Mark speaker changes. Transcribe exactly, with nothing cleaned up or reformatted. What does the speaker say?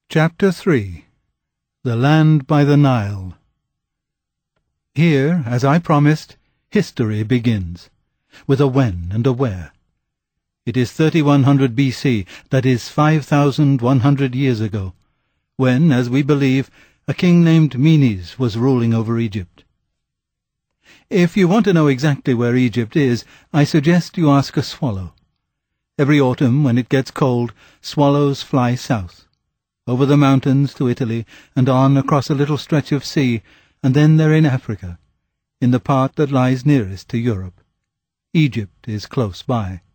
Speaker 1: Chapter three. The Land by the Nile. Here, as I promised, history begins, with a when and a where. It is thirty-one hundred B C, that is five thousand one hundred years ago, when, as we believe, a king named Menes was ruling over Egypt. If you want to know exactly where Egypt is, I suggest you ask a swallow. Every autumn, when it gets cold, swallows fly south, over the mountains to Italy, and on across a little stretch of sea, and then they're in Africa, in the part that lies nearest to Europe. Egypt is close by.